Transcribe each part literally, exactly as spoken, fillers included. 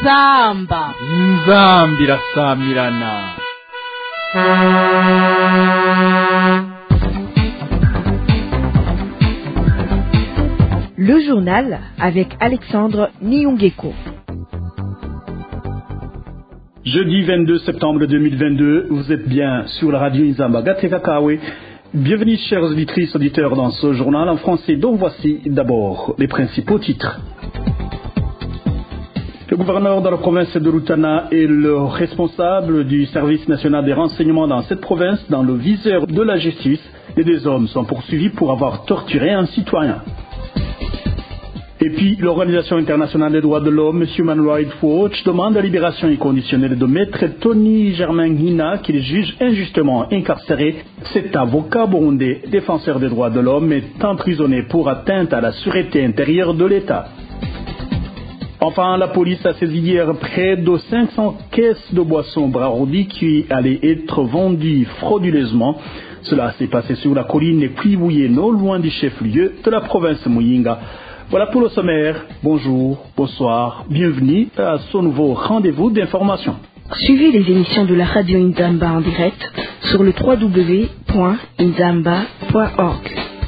inzamba inzambi irasamirana. Le journal avec Alexandre Niungeko. Jeudi vingt-deux septembre deux mille vingt-deux, vous êtes bien sur la radio Inzamba Gateka-Kawe. Bienvenue chers auditrices, auditeurs dans ce journal en français dont voici d'abord les principaux titres. Le gouverneur de la province de Rutana est le responsable du service national des renseignements dans cette province dans le viseur de la justice. Les deux hommes sont poursuivis pour avoir torturé un citoyen. Et puis, l'Organisation internationale des droits de l'homme, Human Rights Watch, demande la libération inconditionnelle de maître Tony Germain Hina, qu'il juge injustement incarcéré. Cet avocat burundais, défenseur des droits de l'homme, est emprisonné pour atteinte à la sûreté intérieure de l'État. Enfin, la police a saisi hier près de cinq cents caisses de boissons Brarodi qui allaient être vendues frauduleusement. Cela s'est passé sur la colline Kwibouye, non loin du chef-lieu de la province Muyinga. Voilà pour le sommaire. Bonjour, bonsoir, bienvenue à ce nouveau rendez-vous d'information. Suivez les émissions de la radio Inzamba en direct sur le w w w point inzamba point org.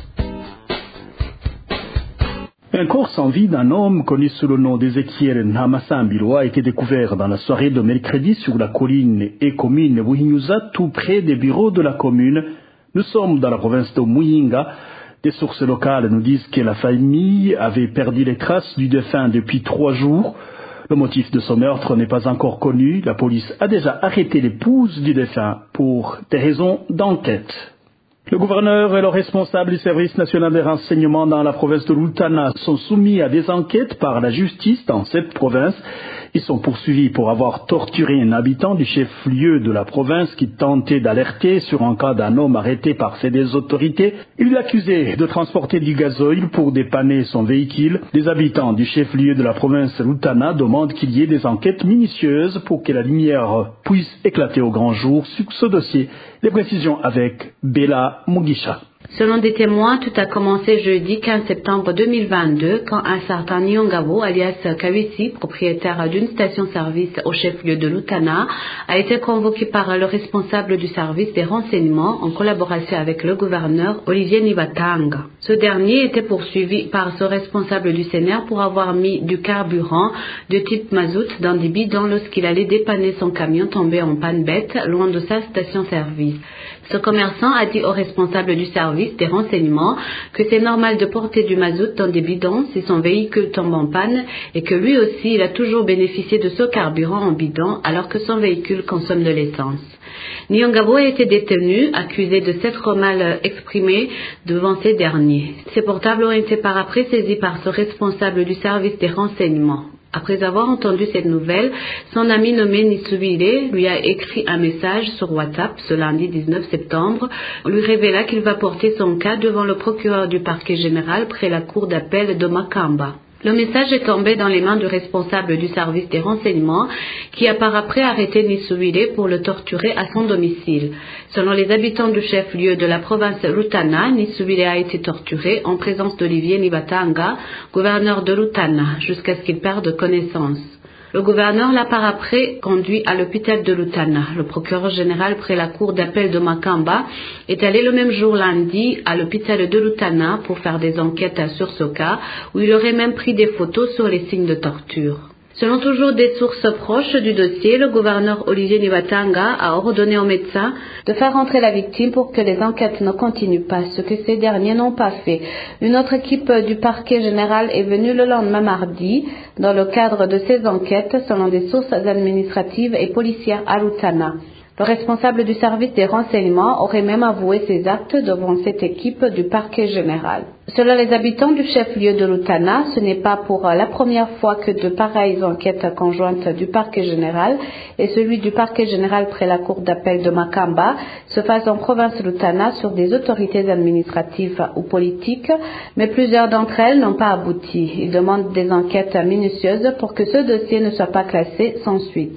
Un corps sans vie d'un homme connu sous le nom d'Ezekiel Nhamasambiro a été découvert dans la soirée de mercredi sur la colline et commune Buhinyuza, tout près des bureaux de la commune. Nous sommes dans la province de Muyinga. Des sources locales nous disent que la famille avait perdu les traces du défunt depuis trois jours. Le motif de ce meurtre n'est pas encore connu. La police a déjà arrêté l'épouse du défunt pour des raisons d'enquête. Le gouverneur et le responsable du service national des renseignements dans la province de Rutana sont soumis à des enquêtes par la justice dans cette province. Ils sont poursuivis pour avoir torturé un habitant du chef-lieu de la province qui tentait d'alerter sur un cas d'un homme arrêté par ces autorités. Il l'accusait de transporter du gazoil pour dépanner son véhicule. Les habitants du chef-lieu de la province Rutana demandent qu'il y ait des enquêtes minutieuses pour que la lumière puisse éclater au grand jour sur ce dossier. Les précisions avec Bella Mugisha. Selon des témoins, tout a commencé jeudi quinze septembre deux mille vingt-deux quand un certain Nyongabo, alias Kawisi, propriétaire d'une station-service au chef-lieu de Rutana, a été convoqué par le responsable du service des renseignements en collaboration avec le gouverneur Olivier Nibatanga. Ce dernier était poursuivi par ce responsable du C N R pour avoir mis du carburant de type mazout dans des bidons lorsqu'il allait dépanner son camion tombé en panne bête loin de sa station-service. Ce commerçant a dit au responsable du service des renseignements que c'est normal de porter du mazout dans des bidons si son véhicule tombe en panne et que lui aussi il a toujours bénéficié de ce carburant en bidon alors que son véhicule consomme de l'essence. Nyongabo a été détenu, accusé de s'être mal exprimé devant ces derniers. Ses portables ont été par après saisis par ce responsable du service des renseignements. Après avoir entendu cette nouvelle, son ami nommé Nisubile lui a écrit un message sur WhatsApp ce lundi dix-neuf septembre, lui révéla qu'il va porter son cas devant le procureur du parquet général près la cour d'appel de Makamba. Le message est tombé dans les mains du responsable du service des renseignements qui a par après arrêté Nisubile pour le torturer à son domicile. Selon les habitants du chef-lieu de la province Rutana, Nisubile a été torturé en présence d'Olivier Nibatanga, gouverneur de Rutana, jusqu'à ce qu'il perde connaissance. Le gouverneur l'a par après conduit à l'hôpital de Rutana. Le procureur général près la cour d'appel de Makamba est allé le même jour lundi à l'hôpital de Rutana pour faire des enquêtes sur ce cas où il aurait même pris des photos sur les signes de torture. Selon toujours des sources proches du dossier, le gouverneur Olivier Nibatanga a ordonné aux médecins de faire entrer la victime pour que les enquêtes ne continuent pas, ce que ces derniers n'ont pas fait. Une autre équipe du parquet général est venue le lendemain mardi dans le cadre de ces enquêtes selon des sources administratives et policières à Rutana. Le responsable du service des renseignements aurait même avoué ses actes devant cette équipe du parquet général. Selon les habitants du chef-lieu de Rutana, ce n'est pas pour la première fois que de pareilles enquêtes conjointes du parquet général et celui du parquet général près la cour d'appel de Makamba se fassent en province Rutana sur des autorités administratives ou politiques, mais plusieurs d'entre elles n'ont pas abouti. Ils demandent des enquêtes minutieuses pour que ce dossier ne soit pas classé sans suite.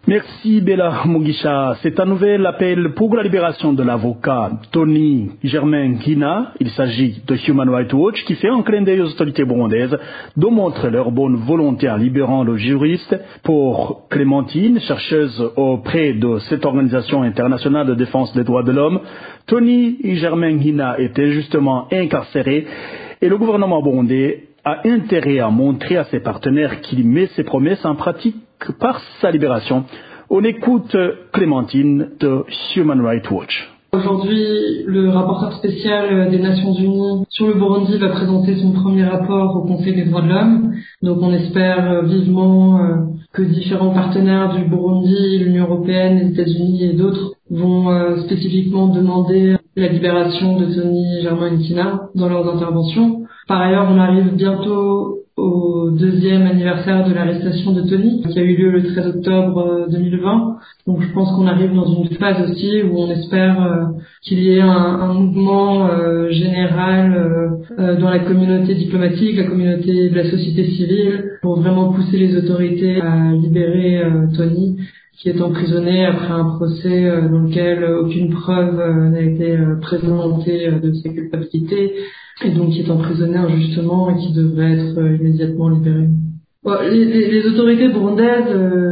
Merci Bella Mugisha. C'est un nouvel appel pour la libération de l'avocat Tony Germain Kina. Il s'agit de Human Rights Watch qui fait un clin d'œil aux autorités burundaises de montrer leur bonne volonté en libérant le juriste. Pour Clémentine, chercheuse auprès de cette organisation internationale de défense des droits de l'homme, Tony Germain Kina était justement incarcéré et le gouvernement burundais a intérêt à montrer à ses partenaires qu'il met ses promesses en pratique par sa libération. On écoute Clémentine de Human Rights Watch. Aujourd'hui, le rapporteur spécial des Nations Unies sur le Burundi va présenter son premier rapport au Conseil des droits de l'homme. Donc on espère vivement que différents partenaires du Burundi, l'Union européenne, les États-Unis et d'autres vont spécifiquement demander la libération de Tony Germain Kina dans leurs interventions. Par ailleurs, on arrive bientôt au deuxième anniversaire de l'arrestation de Tony, qui a eu lieu le treize octobre deux mille vingt. Donc je pense qu'on arrive dans une phase aussi où on espère euh, qu'il y ait un, un mouvement euh, général euh, euh, dans la communauté diplomatique, la communauté de la société civile, pour vraiment pousser les autorités à libérer euh, Tony, qui est emprisonné après un procès euh, dans lequel aucune preuve euh, n'a été euh, présentée euh, de ses culpabilités, et donc qui est emprisonné injustement et qui devrait être euh, immédiatement libéré. Bon, les, les, les autorités burundaises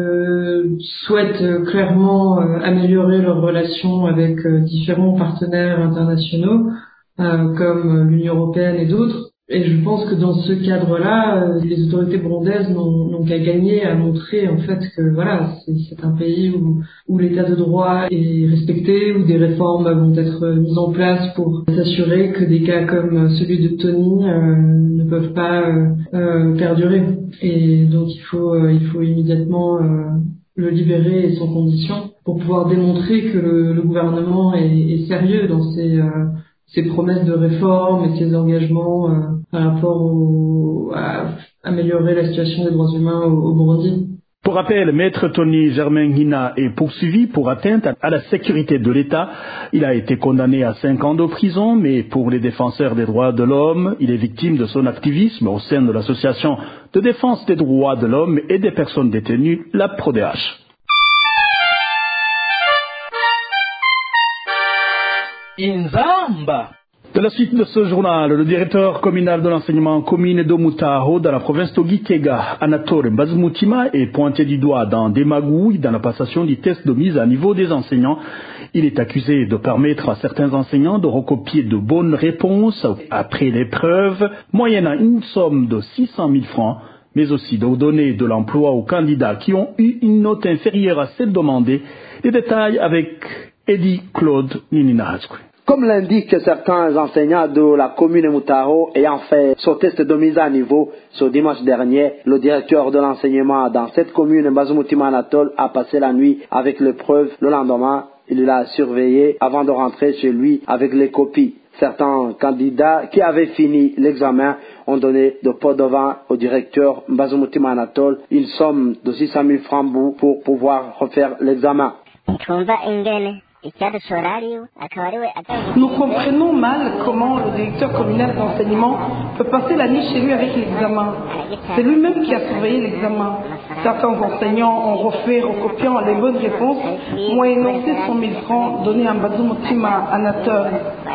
euh, souhaitent euh, clairement euh, améliorer leurs relations avec euh, différents partenaires internationaux, euh, comme l'Union européenne et d'autres. Et je pense que dans ce cadre-là, euh, les autorités burundaises n'ont, n'ont qu'à gagner à montrer en fait que voilà, c'est, c'est un pays où, où l'état de droit est respecté, où des réformes vont être mises en place pour s'assurer que des cas comme celui de Tony euh, ne peuvent pas euh, euh, perdurer. Et donc il faut, euh, il faut immédiatement euh, le libérer et sans condition pour pouvoir démontrer que le, le gouvernement est, est sérieux dans ses, euh, ses promesses de réforme et ses engagements euh, par rapport au, à améliorer la situation des droits humains au, au Burundi. Pour rappel, Maître Tony Germain Kina est poursuivi pour atteinte à la sécurité de l'État. Il a été condamné à cinq ans de prison, mais pour les défenseurs des droits de l'homme, il est victime de son activisme au sein de l'association de défense des droits de l'homme et des personnes détenues, la P R O D H. Inzamba. De la suite de ce journal, le directeur communal de l'enseignement commune de Mutaho dans la province de Gitega, Anatole Mbazumutima, est pointé du doigt dans des magouilles dans la passation du test de mise à niveau des enseignants. Il est accusé de permettre à certains enseignants de recopier de bonnes réponses après l'épreuve, moyennant une somme de six cent mille francs, mais aussi de donner de l'emploi aux candidats qui ont eu une note inférieure à celle demandée. Les détails avec Eddie Claude Nininahasque. Comme l'indiquent certains enseignants de la commune de Mutaho ayant fait son test de mise à niveau ce dimanche dernier, le directeur de l'enseignement dans cette commune, Mbazumutima Anatole, a passé la nuit avec l'épreuve. Le lendemain, il l'a surveillé avant de rentrer chez lui avec les copies. Certains candidats qui avaient fini l'examen ont donné de pot de vin au directeur Mbazumutima Anatole une somme de six cent mille francs pour pouvoir refaire l'examen. Nous comprenons mal comment le directeur communal d'enseignement peut passer la nuit chez lui avec l'examen. C'est lui-même qui a surveillé l'examen. Certains enseignants ont refait, recopiant les bonnes réponses, moyennant six cent mille francs donnés à Mbazumutima Anatole.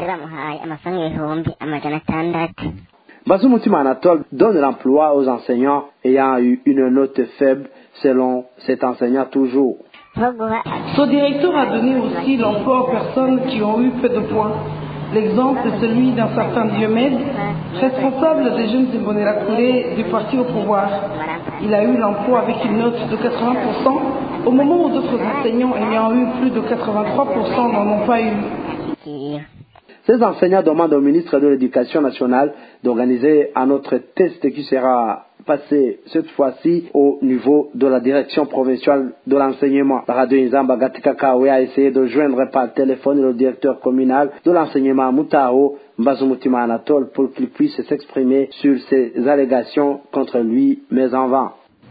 Mbazumutima Anatole donne l'emploi aux enseignants ayant eu une note faible, selon cet enseignant toujours. Ce directeur a donné aussi l'emploi aux personnes qui ont eu peu de points. L'exemple est celui d'un certain Diomède, responsable des jeunes Imbonerakure du parti au pouvoir. Il a eu l'emploi avec une note de quatre-vingts pour cent, au moment où d'autres enseignants ayant eu plus de quatre-vingt-trois pour cent n'en ont pas eu. Ces enseignants demandent au ministre de l'Éducation nationale d'organiser un autre test qui sera passé cette fois-ci au niveau de la direction provinciale de l'enseignement. La radio Inzamba Gatikakawe a essayé de joindre par téléphone le directeur communal de l'enseignement à Mutaho, Mbazumutima Anatole, pour qu'il puisse s'exprimer sur ces allégations contre lui, mais en vain.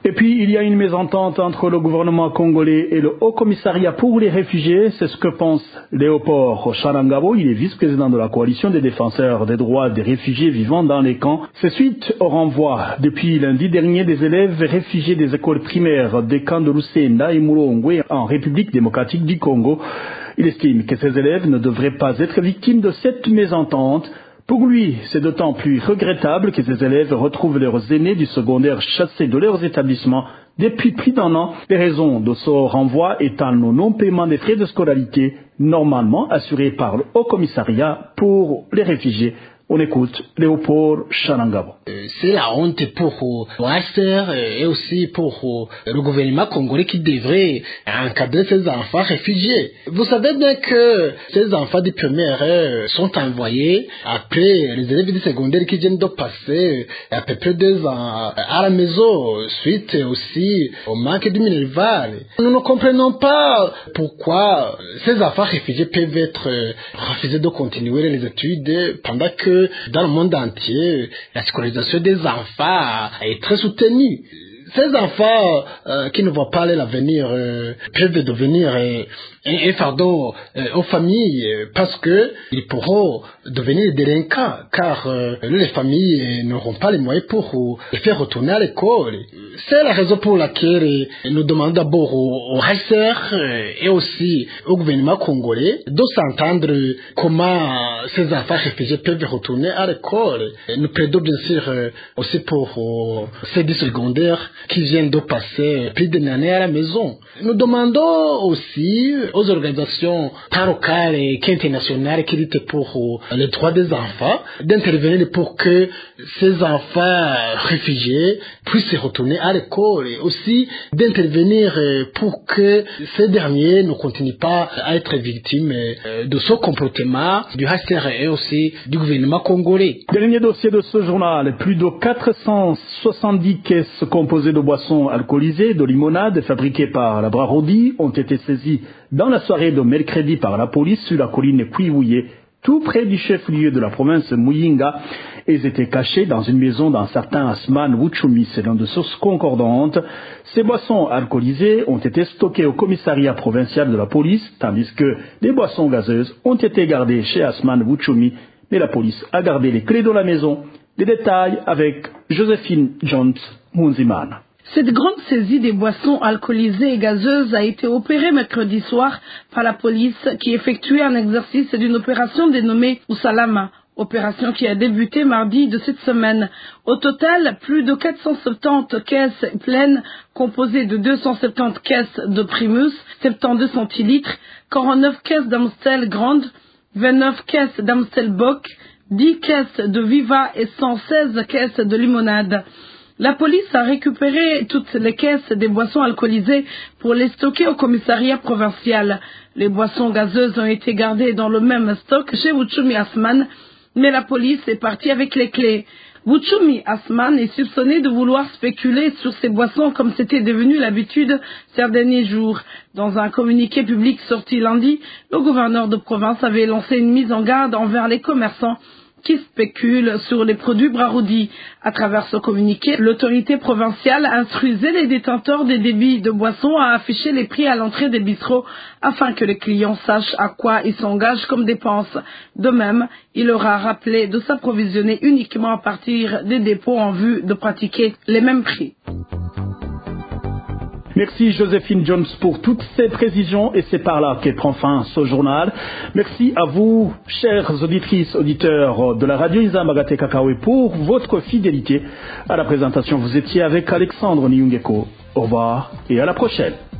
Et puis, il y a une mésentente entre le gouvernement congolais et le Haut Commissariat pour les réfugiés. C'est ce que pense Léopold Charangabo. Il est vice-président de la coalition des défenseurs des droits des réfugiés vivant dans les camps. C'est suite au renvoi depuis lundi dernier des élèves réfugiés des écoles primaires des camps de Lusenda et Mulongwe en République démocratique du Congo. Il estime que ces élèves ne devraient pas être victimes de cette mésentente. Pour lui, c'est d'autant plus regrettable que ces élèves retrouvent leurs aînés du secondaire chassés de leurs établissements depuis plus d'un an. Les raisons de ce renvoi étant le non-paiement des frais de scolarité normalement assurés par le Haut Commissariat pour les réfugiés. On écoute Léopold Charangabo. C'est la honte pour le H C R et aussi pour le gouvernement congolais qui devrait encadrer ces enfants réfugiés. Vous savez bien que ces enfants du primaire sont envoyés après les élèves du secondaire qui viennent de passer à peu près deux ans à la maison suite aussi au manque du minerval. Nous ne comprenons pas pourquoi ces enfants réfugiés peuvent être refusés de continuer les études pendant que dans le monde entier, la scolarisation des enfants est très soutenue. Ces enfants euh, qui ne voient pas l'avenir euh, peuvent devenir euh, un, un fardeau euh, aux familles euh, parce que ils pourront devenir délinquants car euh, les familles n'auront pas les moyens pour euh, les faire retourner à l'école. C'est la raison pour laquelle euh, nous demandons d'abord au, au H C R euh, et aussi au gouvernement congolais de s'entendre comment ces enfants réfugiés peuvent retourner à l'école. Et nous plaidons bien sûr euh, aussi pour euh, ces dix secondaires qui viennent de passer plus d'une année à la maison. Nous demandons aussi aux organisations tant locales qu'internationales qui luttent pour les droits des enfants d'intervenir pour que ces enfants réfugiés puissent retourner à l'école et aussi d'intervenir pour que ces derniers ne continuent pas à être victimes de ce comportement du H C R et aussi du gouvernement congolais. Dernier dossier de ce journal, plus de quatre cent soixante-dix caisses composées de boissons alcoolisées, de limonade fabriquées par la Brarodi ont été saisies dans la soirée de mercredi par la police sur la colline Kwiwouye, tout près du chef-lieu de la province Muyinga. Ils étaient cachés dans une maison d'un certain Asman Wuchumi, selon de sources concordantes. Ces boissons alcoolisées ont été stockées au commissariat provincial de la police, tandis que des boissons gazeuses ont été gardées chez Asman Wuchumi, mais la police a gardé les clés de la maison. Les détails avec Joséphine Jones Munzimana. Cette grande saisie des boissons alcoolisées et gazeuses a été opérée mercredi soir par la police qui effectuait un exercice d'une opération dénommée Usalama, opération qui a débuté mardi de cette semaine. Au total, plus de quatre cent soixante-dix caisses pleines composées de deux cent soixante-dix caisses de Primus, soixante-douze centilitres, quarante-neuf caisses d'Amstel Grande, vingt-neuf caisses d'Amstel Bock, dix caisses de Viva et cent seize caisses de limonade. La police a récupéré toutes les caisses des boissons alcoolisées pour les stocker au commissariat provincial. Les boissons gazeuses ont été gardées dans le même stock chez Wuchumi Asman, mais la police est partie avec les clés. Wuchumi Asman est soupçonné de vouloir spéculer sur ces boissons comme c'était devenu l'habitude ces derniers jours. Dans un communiqué public sorti lundi, le gouverneur de province avait lancé une mise en garde envers les commerçants qui spéculent sur les produits Brarodi. À travers ce communiqué, l'autorité provinciale instruisait les détenteurs des débits de boissons à afficher les prix à l'entrée des bistrots afin que les clients sachent à quoi ils s'engagent comme dépenses. De même, il leur a rappelé de s'approvisionner uniquement à partir des dépôts en vue de pratiquer les mêmes prix. Merci Joséphine Jones pour toutes ces précisions et c'est par là qu'elle prend fin ce journal. Merci à vous, chères auditrices, auditeurs de la radio Nzamba Kakawe pour votre fidélité. À la présentation, vous étiez avec Alexandre Niungeko. Au revoir et à la prochaine.